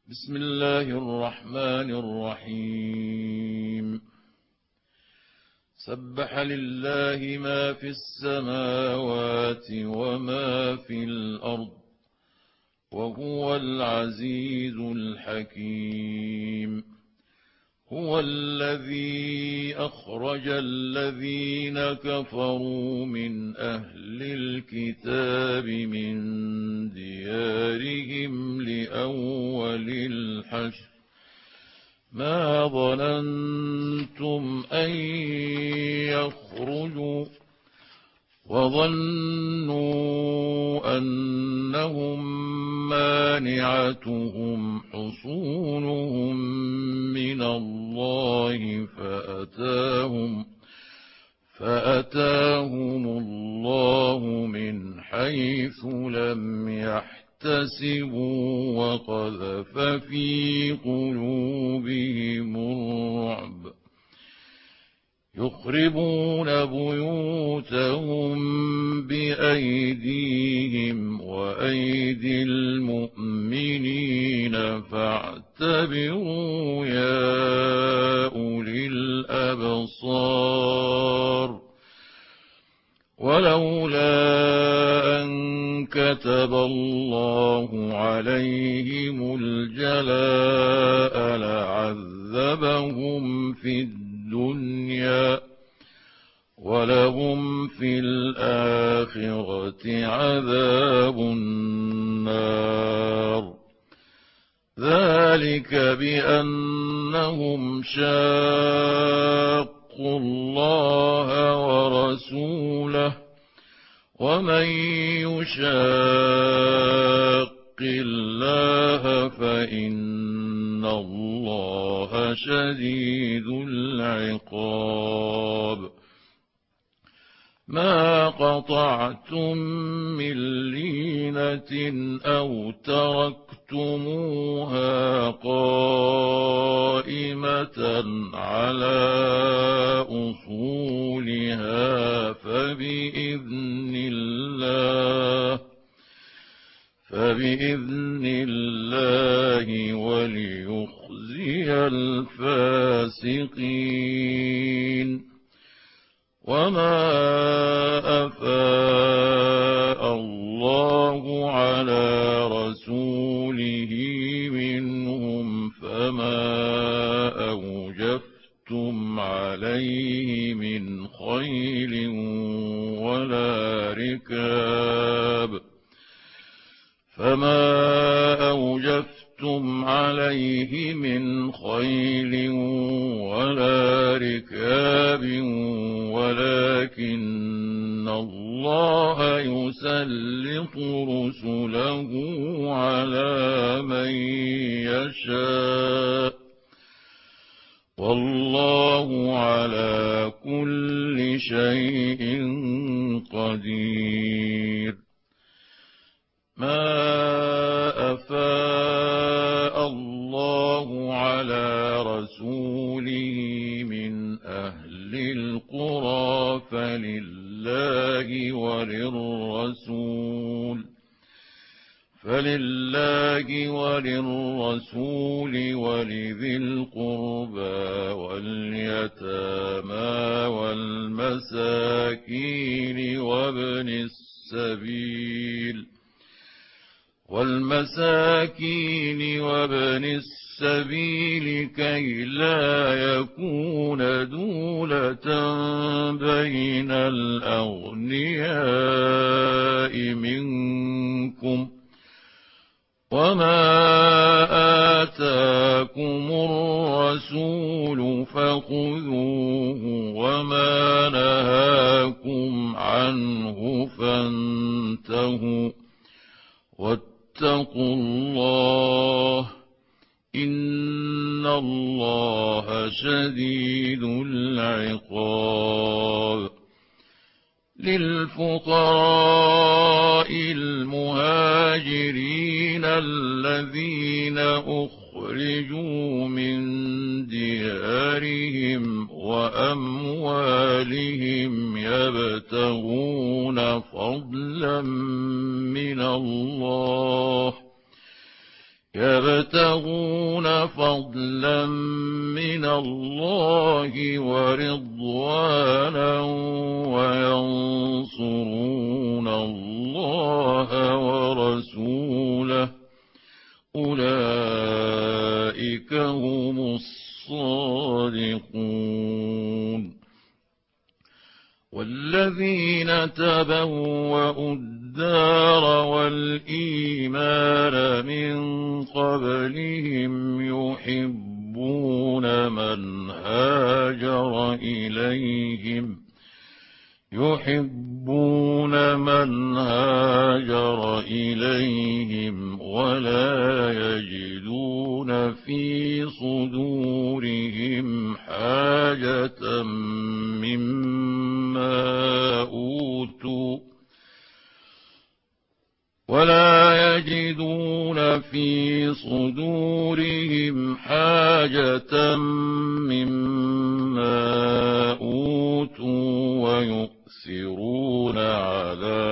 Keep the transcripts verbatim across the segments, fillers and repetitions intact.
بسم الله الرحمن الرحيم. سبح لله ما في السماوات وما في الأرض وهو العزيز الحكيم. هو الذي أخرج الذين كفروا من أهل الكتاب من ديارهم لأول الحشر ما ظننتم أن يخرجوا وظنوا أنهم مانعتهم حصونهم من الله فأتاهم فأتاهم الله من حيث لم يحتسبوا وقذف في قلوبهم الرعب يخربون بيوتهم بأيديهم وأيدي المؤمنين فاعتبروا يا أولي الأبصار. ولولا أن كتب الله عليهم الجلاء لعذبهم في الدنيا ولهم في الآخرة عذاب النار. ذلك بأنهم شاقوا الله ورسوله ومن يشاق الله فإن الله شديد العقاب. ما قطعتم من لينة أو تركتموها قائمة على أصولها فبإذن الله فبإذن الله وليخزي الفاسقين. وما أفاء الله على رسوله منهم فما أوجفتم عليه من خيل ولا ركاب فما أوجفتم عليه من خيل ولا ركاب ولكن الله يسلط رسله على من يشاء والله على كل شيء قدير. ما أفاء الله على رسوله من أهل القرى فلله وللرسول فلله وللرسول ولذي القربى واليتامى والمساكين وابن السبيل والمساكين وابن السبيل كي لا يكون دولة بين الأغنياء منكم. وما آتاكم الرسول فخذوه وما نهاكم عنه فانتهوا واتقوا الله إن الله شديد العقاب. للفقراء المهاجرين الذين أخرجوا من ديارهم وأموالهم يبتغون فضلا من الله يبتغون فضلا من الله ورضوانا وينصرون الله ورسوله أولئك هم الصادقون. والذين تبوأوا الدار والإيمان من قبلهم يحبون من هاجر إليهم يحبون من هاجر إليهم ولا يجدون في صدورهم حاجة مما أوتوا ولا يجدون في صدورهم حاجة مما أوتوا ويؤثرون على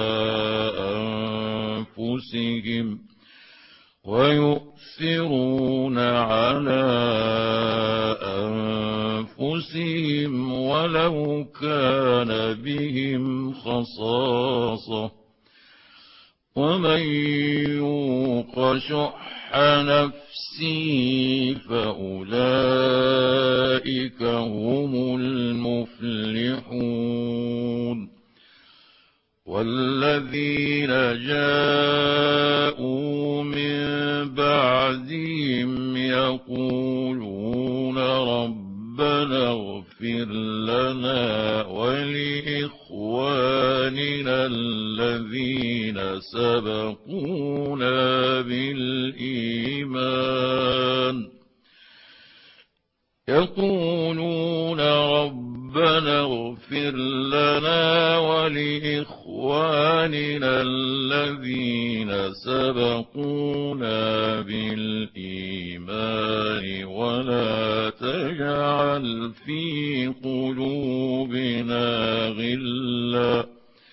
أنفسهم ويؤثرون على أنفسهم ولو كان بهم خصاصة ومن يوق شح نفسه فأولئك هم المفلحون. والذين جاءوا من بعدهم يقولون ربنا اغفر لنا ولإخواننا الذين سبقونا بالإيمان يقولون ربنا اغفر لنا ولإخواننا الذين سبقونا بالإيمان ولا تجعل في قلوبنا غلا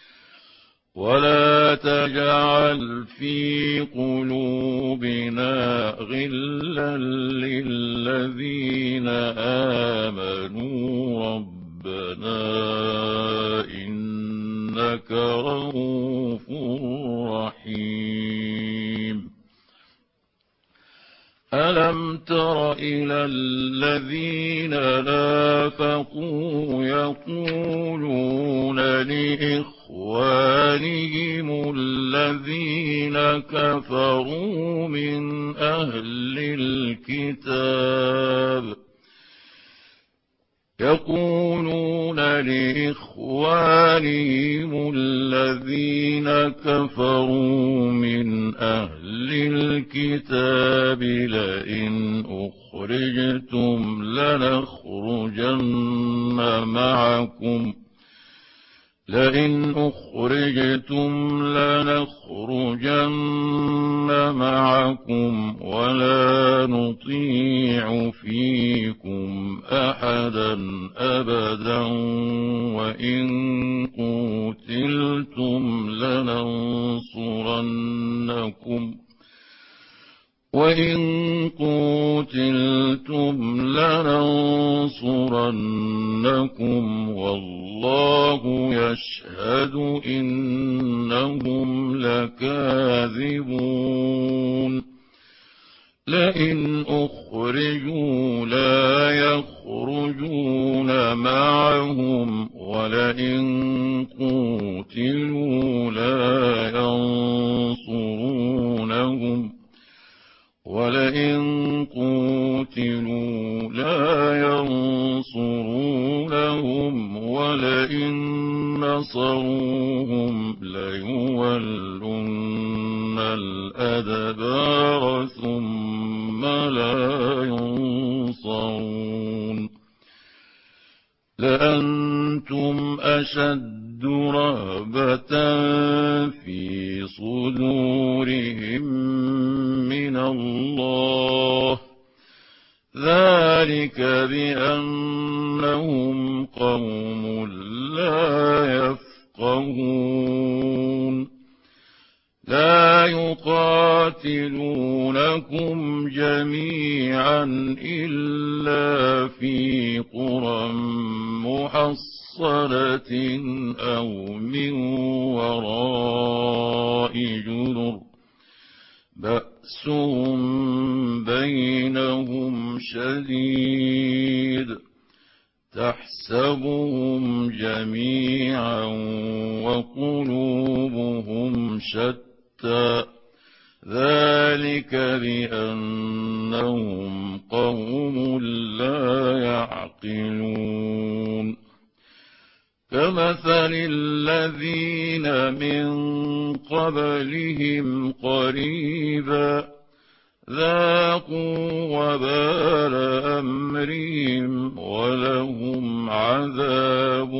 ولا تجعل في قلوبنا غلا للذين آمنوا ربنا إنك رؤوف رحيم. ألم تر إلى الذين نافقوا يقولون لإخوانهم الذين كفروا من أهل الكتاب يقولون لإخوانهم الذين كفروا من أهل الكتاب لئن أخرجتم لنخرجن معكم لئن أخرجتم لنخرجن معكم ولا نطيع فيكم أحدا أبدا وإن قتلتم لننصرنكم وإن قتلتم لننصرنكم والله يشهد إنهم لكاذبون. لئن أخرجوا لا يخرجون معهم ولئن قتلوا لا ينصرونهم ولئن قتلوا لا ينصرونهم ولئن نصروهم ليولن الأدبار ثم لا ينصرون. لأنتم أشد رهبة في صدورهم من الله ذلك بأنهم قوم لا يفقهون. لا يقاتلونكم جميعا إلا في قرى محصنة أو من وراء جدر بأسهم بينهم شديد تحسبهم جميعا وقلوبهم شتى ذلك بأنهم قوم لا يعقلون كمثل الذين من قبلهم قريبا ذاقوا وبال أمرهم ولهم عذاب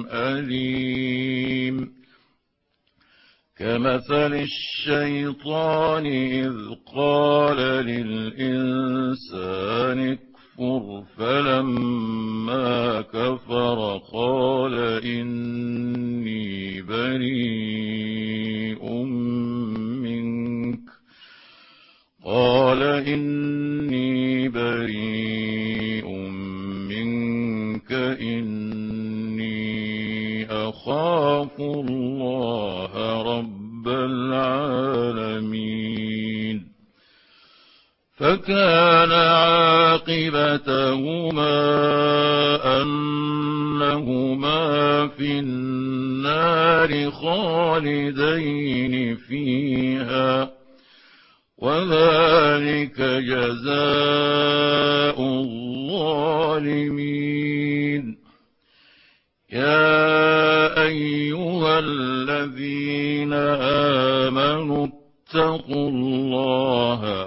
أليم كمثل الشيطان إذ قال للإنسان اكفر فلما كفر قال إني بريء منك قال إني بريء منك إني أخاف الله رب العالمين فكان عاقبتهما أنهما في النار خالدين فيها وذلك جزاء الظالمين يا أيها الذين آمنوا اتقوا الله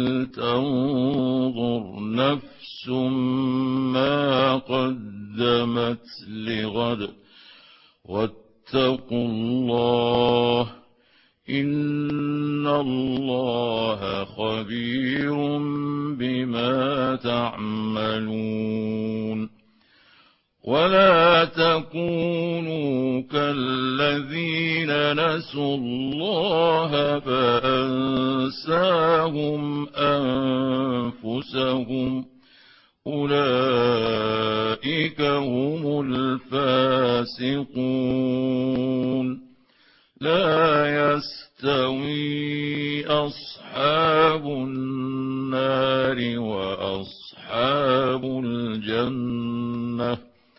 ولتنظر نفس ما قدمت لغد واتقوا الله إن الله خبير بما تعملون ولا تكونوا كالذين نسوا الله فأنساهم أنفسهم أولئك هم الفاسقون لا يستوي أصحاب النار وأصحاب الجنة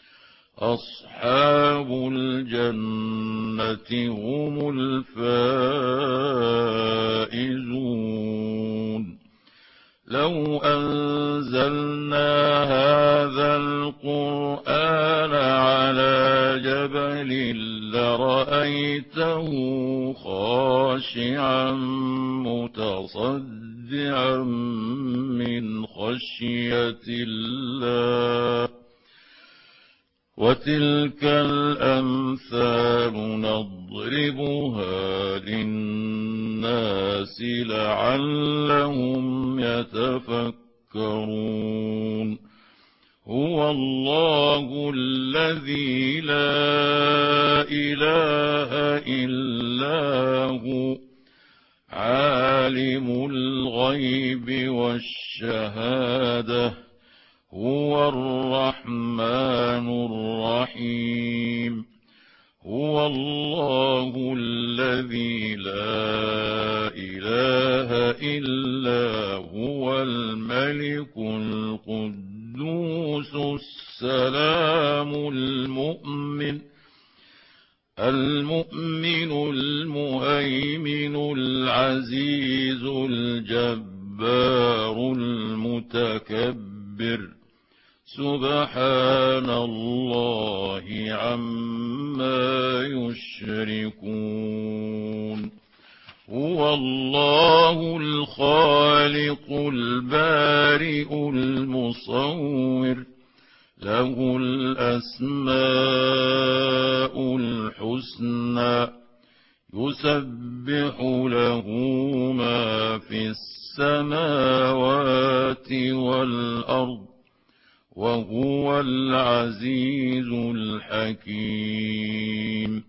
أصحاب الجنة هم الفائزون لو أنزلنا هذا القرآن على جبل لرأيته خاشعا متصدعا من خشية الله وتلك الأمثال نضربها للناس لعلهم يتفكرون هو الله الذي لا إله إلا هو عالم الغيب والشهادة هو الرحمن الرحيم هو الله الذي لا إله إلا هو الملك القدوس السلام المؤمن المؤمن المهيمن العزيز الجبار المتكبر سبحان الله عما يشركون هو الله الخالق البارئ المصور له الأسماء الحسنى يسبح له ما في السماوات والأرض وهو العزيز الحكيم